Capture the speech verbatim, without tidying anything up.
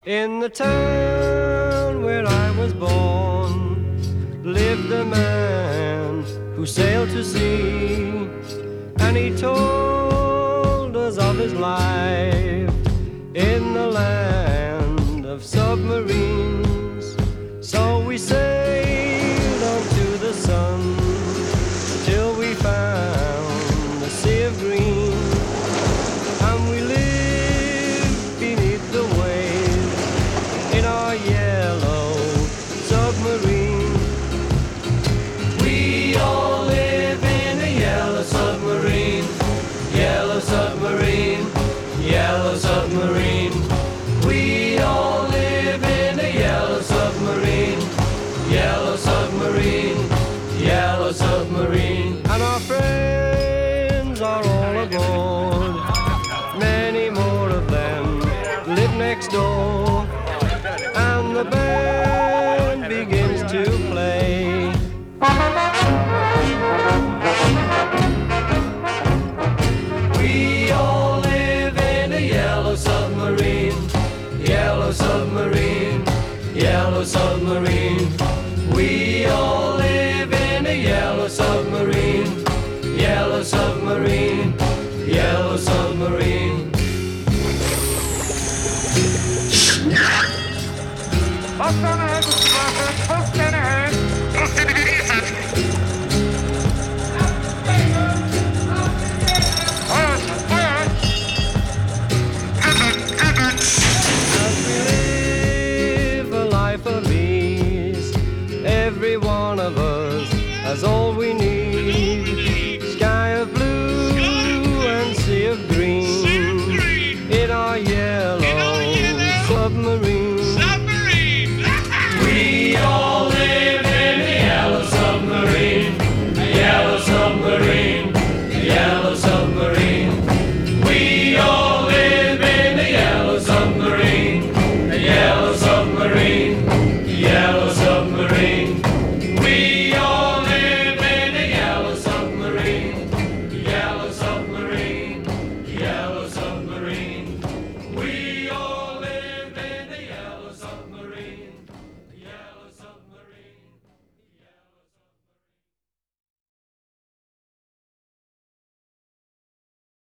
In the town where I was born lived a man who sailed to sea, and he told us of his life in the land of submarines. So we sailed on to the sun till we found the sea of green, and we lived beneath the waves in our yellow submarine. We all live in a yellow submarine, yellow submarine, yellow submarine. We all live in a yellow submarine, yellow submarine, yellow submarine. And our friends are all aboard, many more of them live next door, and the band begins to play. We all live in a yellow submarine, yellow submarine, yellow submarine. We all live in a yellow submarine, yellow submarine, yellow submarine. Post on ahead, Mister Barker. Post on ahead. Post in ahead. As we live a life of ease, every one of us has all we need. Sky of blue and sea of green in our yellow submarine.